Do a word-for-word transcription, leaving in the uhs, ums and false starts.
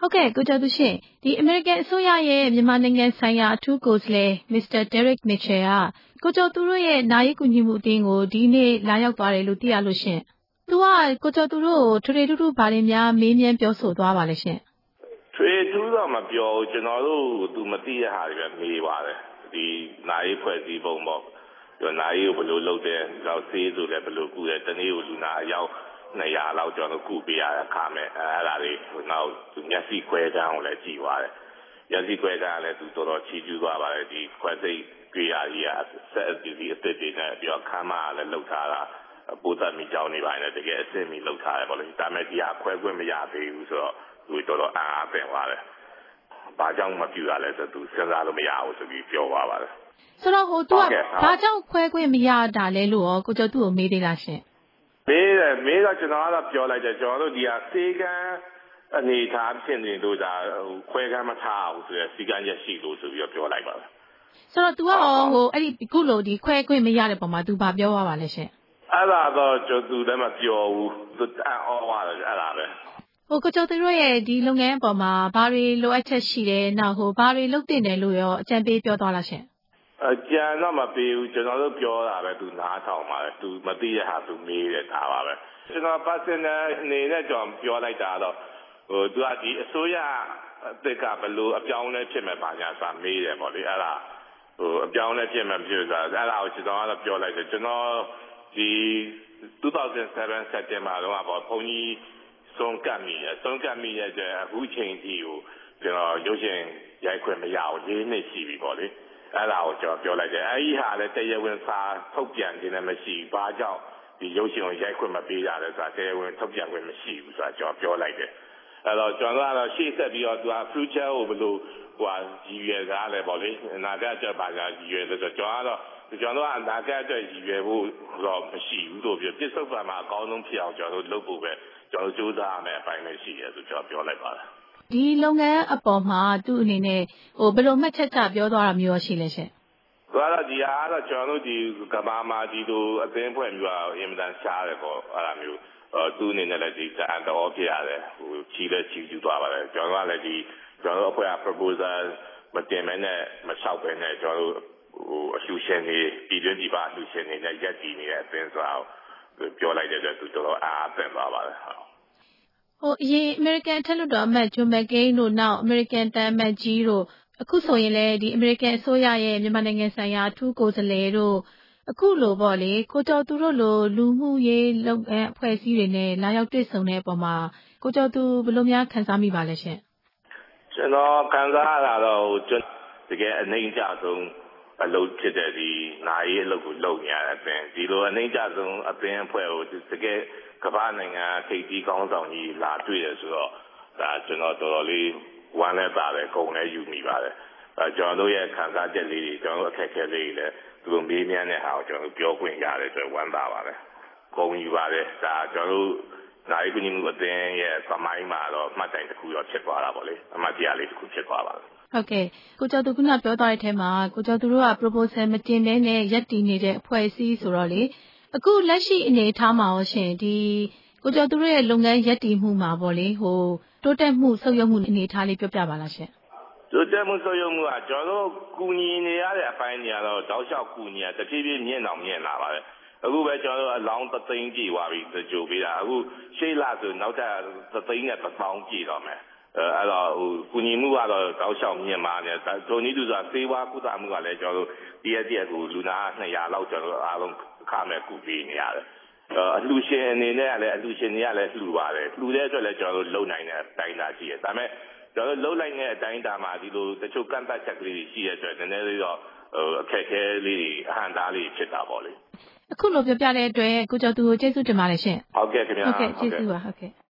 ဟုတ်ကဲ့ကိုကျော်သူရှင်ဒီ American အစိုးရရဲ့မြန်မာနိုင်ငံဆိုင်ရာအထူးကိုယ်စားလှယ် Mister Derek Mitchell ကကိုကျော်သူတို့ရဲ့နာရေးကူညီမှုအသင်းကိုဒီနေ့လာရောက်သွားတယ်လို့သိရလို့ရှင်။သူကကိုကျော်သူတို့ကိုထွေထွေထူးထူးဘာတွေများမေးမြန်းပြောဆိုသွားပါလဲရှင်။ထွေထူးတော့မပြောဘူးကျွန်တော်တို့သူမသိတဲ့ဟာတွေပဲမေးပါတယ်။ဒီနာရေးဖွဲ့စည်းပုံပေါ့။ကျွန်တော်နာရေးကိုဘယ်လိုလုပ်တယ်။နောက်ဆေးဆိုလည်းဘယ်လိုကုတယ်။တနေ့ကိုလူနာအယောက်နှစ်ရာလောက်ကျွန်တော်ကုပေးရတဲ့အခါမဲ့အဲ့ဒါတွေနောက်မျက်စိခွဲတန်းကိုလည်းကြည့်သွားတယ်။မျက်စိခွဲတန်းကလည်းသူတော်တော်ချီးကျူးသွားပါတယ်ဒီခွဲစိတ်ကြွေရကြီးကဆက်အစီအစ်စ်တွေနဲ့ပြီးတော့ခမ်းမကလည်းလှုပ်ထားတာပိုးသက်မိကြောင်းနေပါနဲ့တကယ်အစ်စ်မိလှုပ်ထားတယ်ပေါ့လေဒါမဲ့ဒီဟာခွဲခွင့်မရသေးဘူးဆိုတော့သူတော်တော်အားအားပင်သွားတယ်။ဘာကြောင့်မပြူရလဲဆိုသူစဉ်းစားလို့မရဘူးဆိုပြီးပြောသွားပါတယ်။ဆိုတော့ဟိုသူကဘာကြောင့်ခွဲခွင့်မရတာလဲလို့ရောကိုကျော်သူ့ကိုမေးသေးလားရှင်။မေးတယ်မေးတော့ကျွန်တော်ကတော့ပြောလိုက်တယ်ကျွန်တော်တို့ဒီဟာစေကန်းအနေထားဖြစ်နေလို့ဒါခွဲကမ်းမထားအောင်ဆိုရယ်စီကန်းရက်ရှိလို့ဆိုပြီးတော့ပြောလိုက်ပါပဲ။ဆိုတော့ तू ကဟိုအဲ့ဒီခုလိုဒီခွဲခွင့်မရတဲ့ပုံမှာ तू ဘာပြောသွားပါလဲရှင်။အဲ့ဒါတော့ကျွန်တော်လည်းမပြောဘူး။ तू အော်သွားတယ်အဲ့ဒါပဲ။ဟိုကိုကျော်သူတို့ရဲ့ဒီလုပ်ငန်းအပေါ်မှာဘာတွေလိုအပ်ချက်ရှိတယ်နောက်ဟိုဘာတွေလုပ်တင်တယ်လို့ရောအကြံပေးပြောသွားလားရှင်။အကြံတော့မပေးဘူးကျွန်တော်တို့ပြောတာပဲ तू နားထောင်ပါလေ။ तू မသိတဲ့ဟာ तू မေးတယ်ဒါပါပဲ။ကျွန်တော် personal အနေနဲ့ကျွန်တော်ပြောလိုက်တာတော့ဟိုသူကဒီအစိုးရအသစ်ကဘယ်လိုအပြောင်းလဲဖြစ်မဲ့ပါညာစာမေးတယ်ပေါ့လေအဲ့ဒါဟိုအပြောင်းလဲဖြစ်မဲ့ဖြစ်ဆိုတာအဲ့ဒါကိုကျွန်တော်ကတော့ပြောလိုက်တယ်ကျွန်တော်ဒီtwo thousand seven စက်တင်ဘာတော့ပေါ့ဘုန်းကြီးစုံကပ်မိရစုံကပ်မိရတဲ့အခုချိန်ကြီးကိုကျွန်တော်ရုပ်ရှင်ရိုက်ခွင့်မရဘူးလေးနှစ်ရှိပြီပေါ့လေအဲ့ဒါကိုကျွန်တော်ပြောလိုက်တယ်အဲ့ဒီဟာလည်းတရားဝင်စာထုတ်ပြန်ခြင်းလည်းမရှိဘူးဘာကြောင့်ဒီရုပ်ရှင်ကိုရိုက်ခွင့်မပေးကြလဲဆိုတာတရားဝင်ထုတ်ပြန်ခွင့်မရှိဘူးဆိုတာကျွန်တော်ပြောလိုက်တယ်အဲ့တော့ကျွန်တော်ကတော့ရှေ့ဆက်ပြီးတော့သူက future ကိုဘယ်လိုဟိုဟာရည်ရွယ်ကားလဲပေါ့လေအနာဂတ်အတွက်ပါကြရည်ရွယ်လို့ဆိုကျွန်တော်ကတော့ကျွန်တော်ကအနာဂတ်အတွက်ရည်ရွယ်ဖို့တော့မရှိဘူးလို့ပြောပြစ္ဆုတ်ပံမှာအကောင်းဆုံးဖြစ်အောင်ကျွန်တော်တို့လုပ်ဖို့ပဲကျွန်တော်စူးစမ်းရမယ်အပိုင်းပဲရှိတယ်ဆိုကျွန်တော်ပြောလိုက်ပါတယ်ဒီလုပ်ငန်းအပေါ်မှာသူ့အနေနဲ့ဟိုဘယ်လိုမှတ်ချက်ချပြောသွားတာမျိုးရှိလဲရှင်သူကတော့ဒီဟာကတော့ကျွန်တော်တို့ဒီကဘာမှာဒီလိုအသင်းဖွဲ့မျိုးကအင်မတန်ရှားတယ်ပေါ့အဲ့ဒါမျိုးသူ့အနေနဲ့လည်းဒီတန်တော်ဖြစ်ရတယ်ဟိုချီးလည်းချီးကျူးသွားပါတယ်ကျွန်တော်ကလည်းဒီကျွန်တော်တို့အဖွဲ့က proposal မတင်မဲနဲ့မလျှောက်ပဲနဲ့ကျွန်တော်တို့ဟိုအလှူရှင်တွေပြည်တွင်းပြည်ပအလှူရှင်တွေနဲ့ရက်တည်နေတဲ့အသင်းဆိုတာကိုပြောလိုက်တဲ့အတွက်သူတော်တော်အားအသင့်သွားပါတယ်ဟုတ်ဟိုအရင် American ထက်လို့တော့အမတ် John McCain တို့နောက် American တန်အမတ်ကြီးတို့အခုဆိုရင်လည်းဒီ American အစိုးရရဲ့မြန်မာနိုင်ငံဆိုင်ရာအထူးကိုယ်စားလှယ်တို့အခုလိုပေါ့လေကိုကျော်သူတို့လိုလူမှုရေးလုပ်ငန်းအဖွဲ့အစည်းတွေနဲ့လာရောက်တွေ့ဆုံတဲ့အပေါ်မှာကိုကျော်သူဘယ်လိုများခံစားမိပါလဲရှင်ကျွန်တော်ခံစားရတာတော့ကျွန်တကယ်အနှိမ့်ကြဆုံးအလုပ်ဖြစ်တဲ့ဒီနာရေးအလုပ်ကိုလုပ်နေရတဲ့အပြင်ဒီလိုအနှိမ့်ကြဆုံးအပင်အဖွဲ့ကိုတကယ်ကမ္ဘာနိုင်ငံထိပ်သီးကောင်းဆောင်ကြီးလာတွေ့ရဆိုတော့ဒါကျွန်တော်တော်တော်လေးဝမ်းနဲ့ပါတယ်ဂုဏ်လည်းယူမိပါတယ်အဲကျွန်တော်တို့ရဲ့ခံစားချက်လေးတွေကျွန်တော်တို့အခက်အခဲလေးတွေလည်းသူတို့မေးမြန်းတဲ့ဟာကိုကျွန်တော်တို့ပြောခွင့်ရတဲ့အတွက်ဝမ်းသာပါတယ်ဂုဏ်ယူပါတယ်ဒါကျွန်တော်တို့နိုင်ကူညီမှုအသင်းရဲ့သမိုင်းမှာတော့မှတ်တိုင်တစ်ခုရောဖြစ်သွားတာပေါ့လေအမှတ်တရလေးတစ်ခုဖြစ်သွားပါတယ်ဟုတ်ကဲ့ကိုကျော်သူကပြောသွားတဲ့အထဲမှာကိုကျော်သူတို့က proposal မတင်ဘဲနဲ့ရက်တည်နေတဲ့အဖွဲ့အစည်းဆိုတော့လေအခုလက်ရှိအနေအထားမှာရောရှင်ဒီကိုကျော်သူတို့ရဲ့လုပ်ငန်းရက်တည်မှုမှာပေါ့လေဟိုတိုးတက်မှုဆုတ်ယုတ်မှုအနေအထားလေးပြောပြပါလားရှင်တိုးတက်မှုဆုတ်ယုတ်မှုကကျွန်တော်တို့ကူညီနေရတဲ့အပိုင်းတွေကတော့တောက်လျှောက်ကူညီရတဖြည်းဖြည်းမြင့်အောင်မြင့်လာပါတယ်အခုပဲကျွန်တော်တို့အလောင်းသသိန်းကြည့်သွားပြီကြိုပေးတာအခုရှေ့လဆိုနောက်ထပ်သသိန်းနဲ့တစ်ပေါင်းကြည့်တော့မယ်အဲအဲ့တော့ဟိုကုညီမှုကတော့တောက်လျှောက်မြင့်မာနေဒုံနည်းသူဆိုတာသေဝါကုသမှုကလည်းကျွန်တော်တို့တရက်တရက်ကိုလူနာနှစ်ရာလောက်ကျွန်တော်တို့အားလုံးခါမဲ့ကုပေးနေရတယ်အလှူရှင်အနေနဲ့ကလည်းအလှူရှင်တွေကလည်းလှူပါတယ်လှူတဲ့အတွက်လည်းကျွန်တော်တို့လုံနိုင်တဲ့အတိုင်းတာရှိတယ်ဒါပေမဲ့ကျွန်တော်တို့လုံနိုင်တဲ့အတိုင်းတာမှာဒီလိုတချို့ကန့်သက်ချက်ကလေးတွေရှိတဲ့အတွက်နည်းနည်းလေးတော့ဟိုအခက်အခဲလေးတွေအဟန့်သားလေးဖြစ်တာပေါ့လေအခုလိုပြောပြတဲ့အတွက်ကိုကျော်သူကိုကျေးဇူးတင်ပါတယ်ရှင်ဟုတ်ကဲ့ခင်ဗျာဟုတ်ကဲ့ကျေးဇူးပါဟုတ်ကဲ့